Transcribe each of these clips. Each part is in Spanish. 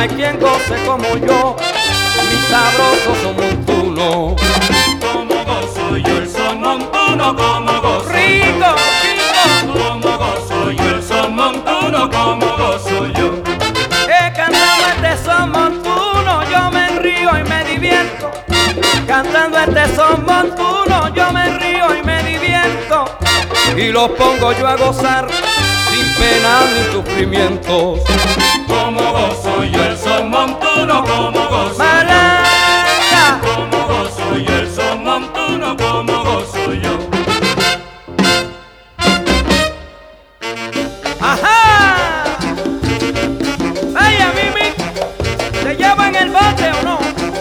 hay quien goce como yo, mi sabroso son montuno. Como gozo yo el son montuno, como gozo Rico, rico. como gozo yo el son montuno, como gozo yo. Cantando este son montuno, yo me río y me divierto. Cantando este son montuno, yo me río y me divierto. Y los pongo yo a gozar sin pena ni sufrimientos. Como gozo yo el son montuno, como gozo Malaca. como gozo yo el son montuno, como gozo yo. ¡Ajá! ¡Vaya, Mimi! ¿Te llevan el bote o no?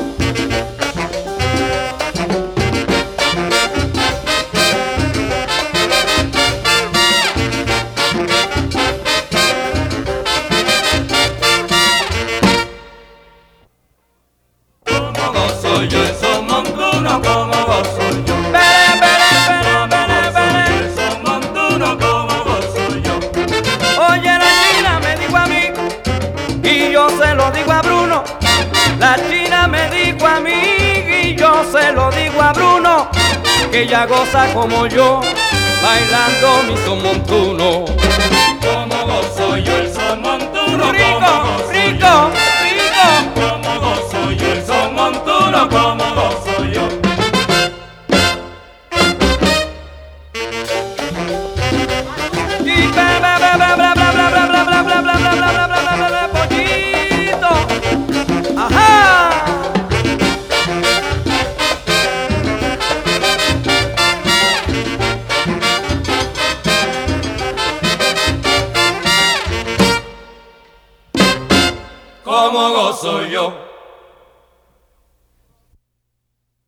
Como gozo yo el son montuno, como gozo yo. ¡Bere, bere, bere, bere, bere! El son montuno, como gozo yo. Oye, la china me dijo a mí y yo se lo digo a Bruno. La china me dijo a mí y yo se lo digo a Bruno, que ella goza como yo, bailando mi son montuno. Como gozo yo el son montuno, Rico, como gozo rico, yo. rico. Como gozo yo el son montuno, como gozo yo. Y bla bla bla bla bla bla bla bla bla bla bla bla bla bla bla bla bla bla pollito. Ajá. Como gozo yo.